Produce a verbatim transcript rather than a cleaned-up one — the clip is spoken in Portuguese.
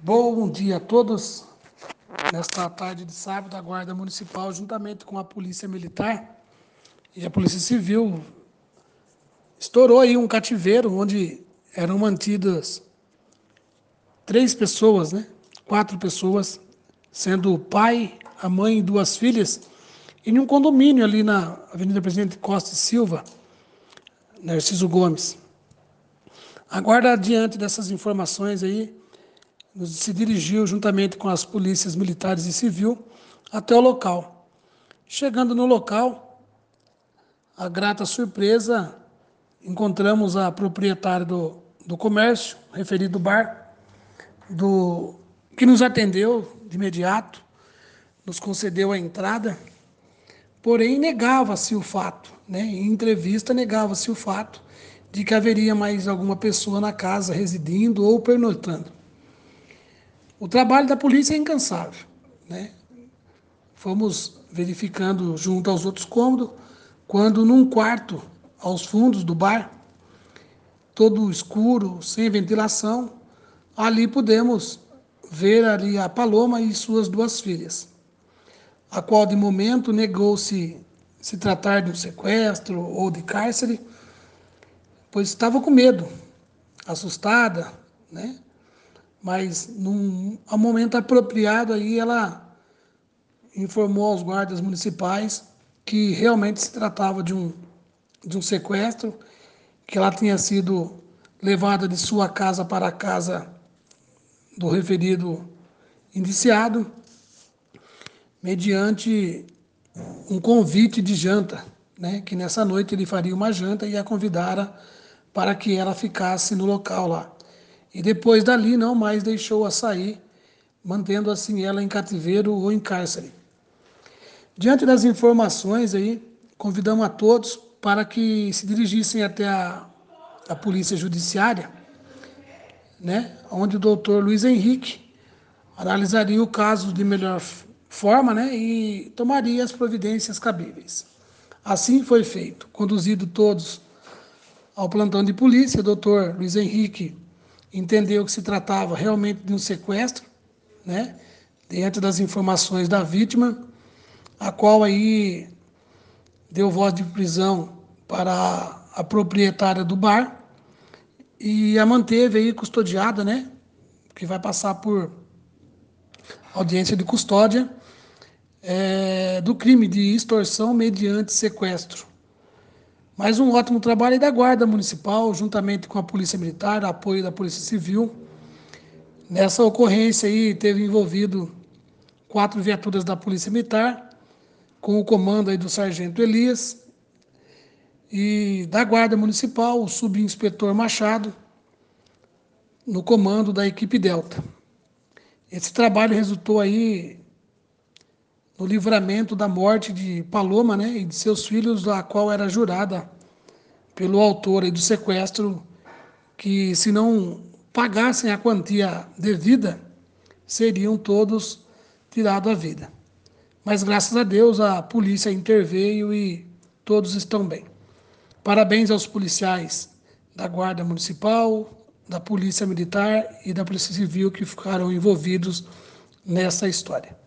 Bom dia a todos. Nesta tarde de sábado, a Guarda Municipal, juntamente com a Polícia Militar e a Polícia Civil, estourou aí um cativeiro onde eram mantidas três pessoas, né? Quatro pessoas, sendo o pai, a mãe e duas filhas, em um condomínio ali na Avenida Presidente Costa e Silva, Narciso Gomes. A Guarda, diante dessas informações aí, se dirigiu juntamente com as polícias militares e civil até o local. Chegando no local, a grata surpresa, encontramos a proprietária do, do comércio, referido bar, do, que nos atendeu de imediato, nos concedeu a entrada, porém negava-se o fato, né? Em entrevista negava-se o fato de que haveria mais alguma pessoa na casa residindo ou pernoitando. O trabalho da polícia é incansável, né? Fomos verificando junto aos outros cômodos, quando num quarto aos fundos do bar, todo escuro, sem ventilação, ali pudemos ver ali a Paloma e suas duas filhas, a qual de momento negou-se se tratar de um sequestro ou de cárcere, pois estava com medo, assustada, né? Mas num a momento apropriado aí ela informou aos guardas municipais que realmente se tratava de um, de um sequestro, que ela tinha sido levada de sua casa para a casa do referido indiciado, mediante um convite de janta, né? Que nessa noite ele faria uma janta e a convidara para que ela ficasse no local lá. E depois dali não mais deixou-a sair, mantendo assim ela em cativeiro ou em cárcere. Diante das informações aí, convidamos a todos para que se dirigissem até a, a Polícia Judiciária, né, onde o doutor Luiz Henrique analisaria o caso de melhor forma, né, e tomaria as providências cabíveis. Assim foi feito, conduzido todos ao plantão de polícia. O doutor Luiz Henrique entendeu que se tratava realmente de um sequestro, né, diante das informações da vítima, a qual aí deu voz de prisão para a, a proprietária do bar e a manteve aí custodiada, né, que vai passar por audiência de custódia é, do crime de extorsão mediante sequestro. Mais um ótimo trabalho aí da Guarda Municipal, juntamente com a Polícia Militar, apoio da Polícia Civil. Nessa ocorrência aí teve envolvido quatro viaturas da Polícia Militar, com o comando aí do Sargento Elias, e da Guarda Municipal, o subinspetor Machado, no comando da equipe Delta. Esse trabalho resultou aí no livramento da morte de Paloma, né, e de seus filhos, a qual era jurada pelo autor aí do sequestro, que se não pagassem a quantia devida, seriam todos tirados a vida. Mas graças a Deus a polícia interveio e todos estão bem. Parabéns aos policiais da Guarda Municipal, da Polícia Militar e da Polícia Civil que ficaram envolvidos nessa história.